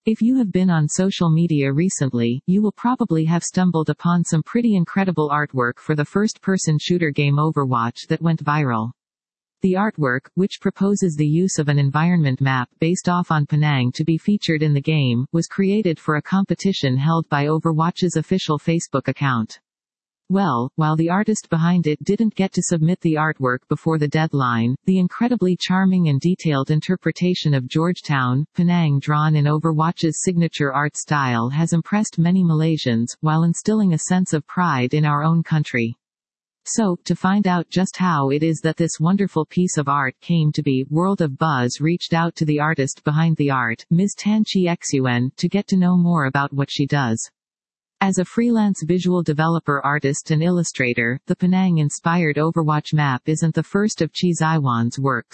If you have been on social media recently, you will probably have stumbled upon some pretty incredible artwork for the first-person shooter game Overwatch that went viral. The artwork, which proposes the use of an environment map based off on Penang to be featured in the game, was created for a competition held by Overwatch's official Facebook account. Well, while the artist behind it didn't get to submit the artwork before the deadline, the incredibly charming and detailed interpretation of Georgetown, Penang drawn in Overwatch's signature art style has impressed many Malaysians, while instilling a sense of pride in our own country. So, to find out just how it is that this wonderful piece of art came to be, World of Buzz reached out to the artist behind the art, Ms. Tan Chi Xuen, to get to know more about what she does. As a freelance visual developer, artist and illustrator, the Penang-inspired Overwatch map isn't the first of Chi Zaiwan's works.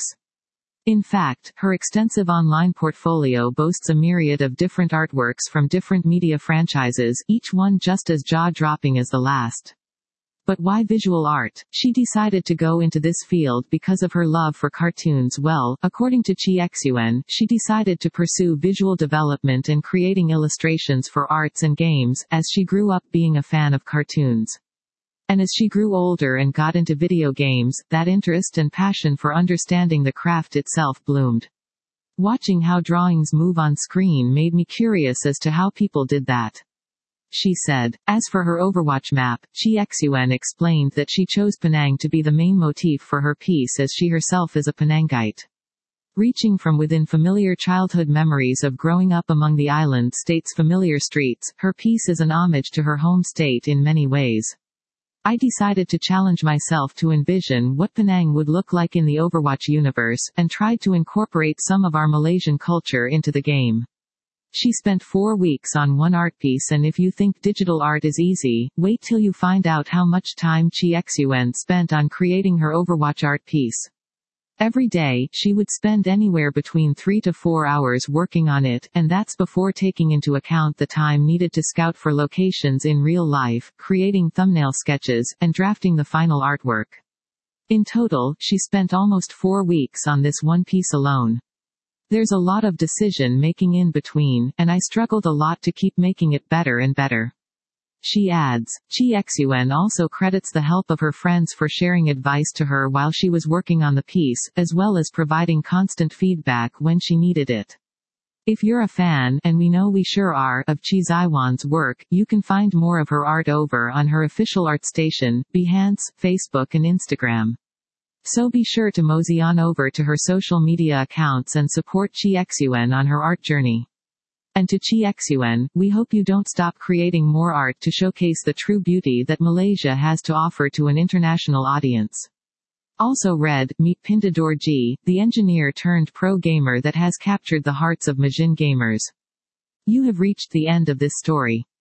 In fact, her extensive online portfolio boasts a myriad of different artworks from different media franchises, each one just as jaw-dropping as the last. But why visual art? She decided to go into this field because of her love for cartoons. Well, according to Chi Xuen, she decided to pursue visual development and creating illustrations for arts and games, as she grew up being a fan of cartoons. And as she grew older and got into video games, that interest and passion for understanding the craft itself bloomed. Watching how drawings move on screen made me curious as to how people did that. She said. As for her Overwatch map, Chi Xuen explained that she chose Penang to be the main motif for her piece as she herself is a Penangite. Reaching from within familiar childhood memories of growing up among the island state's familiar streets, her piece is an homage to her home state in many ways. I decided to challenge myself to envision what Penang would look like in the Overwatch universe, and tried to incorporate some of our Malaysian culture into the game. She spent 4 weeks on one art piece, and if you think digital art is easy, wait till you find out how much time Chi Xuen spent on creating her Overwatch art piece. Every day, she would spend anywhere between 3 to 4 hours working on it, and that's before taking into account the time needed to scout for locations in real life, creating thumbnail sketches, and drafting the final artwork. In total, she spent almost 4 weeks on this one piece alone. There's a lot of decision-making in between, and I struggled a lot to keep making it better and better. She adds. Chi Xuen also credits the help of her friends for sharing advice to her while she was working on the piece, as well as providing constant feedback when she needed it. If you're a fan, and we know we sure are, of Chi Zaiwan's work, you can find more of her art over on her official ArtStation, Behance, Facebook and Instagram. So be sure to mosey on over to her social media accounts and support Chi Xuen on her art journey. And to Chi Xuen, we hope you don't stop creating more art to showcase the true beauty that Malaysia has to offer to an international audience. Also read, meet Pindador G, the engineer turned pro gamer that has captured the hearts of Majin gamers. You have reached the end of this story.